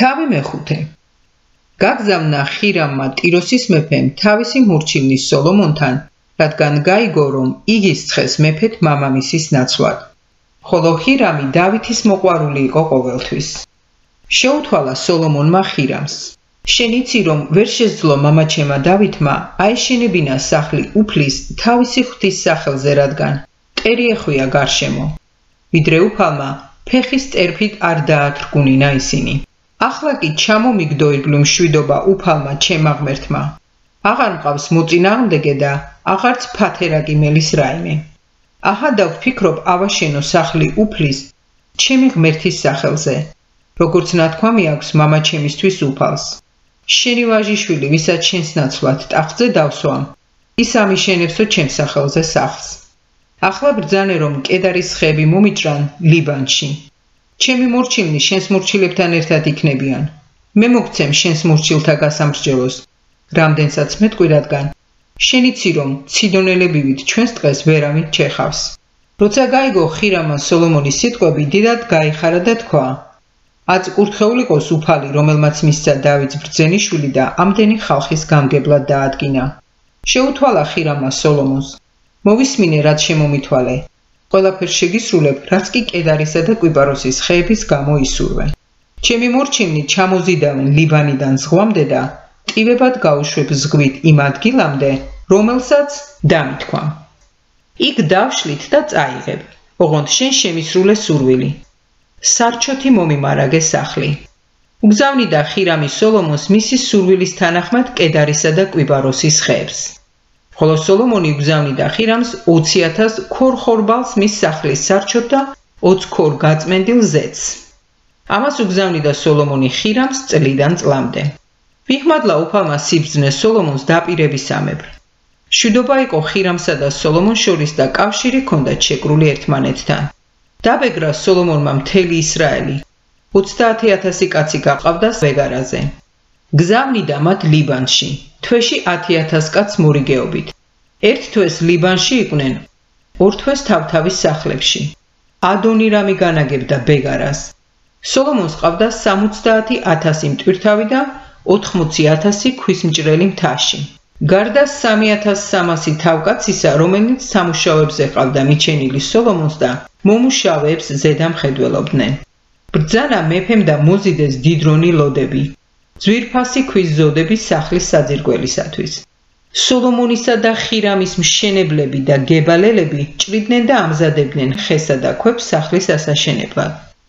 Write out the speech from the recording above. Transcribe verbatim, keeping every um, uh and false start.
თავი მეხუთე. გაგზავნა ხირამმა ტიროსის მეფემ თავისი მურჩილნის სოლომონთან, რადგან გაიგო, რომ იგის ცხეს მეფეთ მამამისის ნაცვლად. ხოლო ხირამი დავითის მოყვარული იყო ყოველთვის. შეუთვალა სოლომონმა ხირამს: შენ იცი, რომ ვერ შეძლო მამაჩემა დავითმა აეშენებინა სახლი უფლის თავისი ღვთის სახელზე, რადგან მტერი ეხვია გარშემო. ვიდრე უფალმა ფეხის წერფით არ დაათრგუნინა ისინი. ახლა კი ჩამომიგდო ირგვლივ მშვიდობა უფალმა ჩემმა ღმერთმა. აღარ მყავს მოწინააღმდეგე და აღარც ფათერაკი მელის რაიმე. აჰა დავფიქრობ ავაშენო სახლი უფლის ჩემი ღმერთის სახელზე, როგორც ნათქვამი აქვს მამაჩემისთვის უფალს. შენი ვაჟიშვილი, ვისაც შენს ნაცვლად ტახტზე დავსვამ, ის ამიშენებსო ჩემს სახელზე სახლს. ახლა ბრძანე, რომ კედარის ხეები მომიჭრან ლიბანში. ჩემი მორჩილნი შენს მორჩილებთან ერთად იქნებიან. მე მოგცემ შენს მორჩილთა გასამრჯელოს, რამდენსაც მეტყვი, რადგან შენ იცი, რომ ციდონელებივით ჩვენს დღეს ვერავინ ჩეხავს. როცა გაიგო ხირამმა სოლომონის სიტყვები, დიდად გაიხარა და თქვა: აწკურთხეულ იყოს უფალი, რომელმაც მისცა დავითს ბრძენიშვილი და ამდენი ხალხის გამგებლად დაადგინა. შეუთვალა ხირამმა სოლომონს: მოვისმინე, რაც შემომითვალე. ყველაფერს შეგისრულებ, რაც კი კედარისა და კვიპაროსის ხეების გამო ისურვე. ჩემი მორჩილნი ჩამოზიდავენ ლიბანიდან ზღვამდე და ტივებად გაუშვებ ზღვით იმ ადგილამდე, რომელსაც დამითქვამ. იქ დავშლით და წაიღებ, ოღონდ შენ შემისრულე სურვილი. სარჩოთი მომიმარაგე სახლი. უგზავნიდა ხირამი სოლომონს მისი სურვილის თანახმად კედარისა და კვიპაროსის ხეებს. ხოლო სოლომონი უგზავნიდა ხირამს ოცი ათას ქორხორბალს მის სახლის სარჩოთ და ოც ქორ გაწმენდილ ზეთს. ამას უგზავნიდა სოლომონი ხირამს წლიდან წლამდე. ვიხმადლა უფალმა სიბრძნე სოლომონს დაპირებისამებრ. მშვიდობა იყო ხირამსა და სოლომონს შორის და კავშირი ჰქონდათ შეკრული ერთმანეთთან. დაბეგრა სოლომონმა მთელი ისრაელი. ოცდაათი ათასი კაცი გაყავდა ვეგარაზე. გზავნიდა მათ ლიბანში, თვეში ათი ათას კაცს მორიგეობით. ერთ თვეს ლიბანში იყვნენ, ორ თვეს თავთავის სახლებში. ადონირამი განაგებდა ბეგარას. სოლომონს ყავდა სამოცდაათი ათასი მტვირთავი და ოთხმოცი ათასი ქვისმჭრელი მთაში. გარდა სამი ათას სამასი თავკაცისა, რომელიც სამუშაოებზე ყავდა მიჩენილი სოლომონს და მომუშავეებს ზედამხედველობდნენ. ბრძანა მეფემ და მოზიდეს დიდრონი ლოდები, ძვირფასი ქვის ზოდები სახლის საძირკველისათვის. სოლომონისა და ხირამის მშენებლები და გებალელები ჭრიდნენ და ამზადებდნენ ხესა და ქვებს სახლის ასაშენებლად.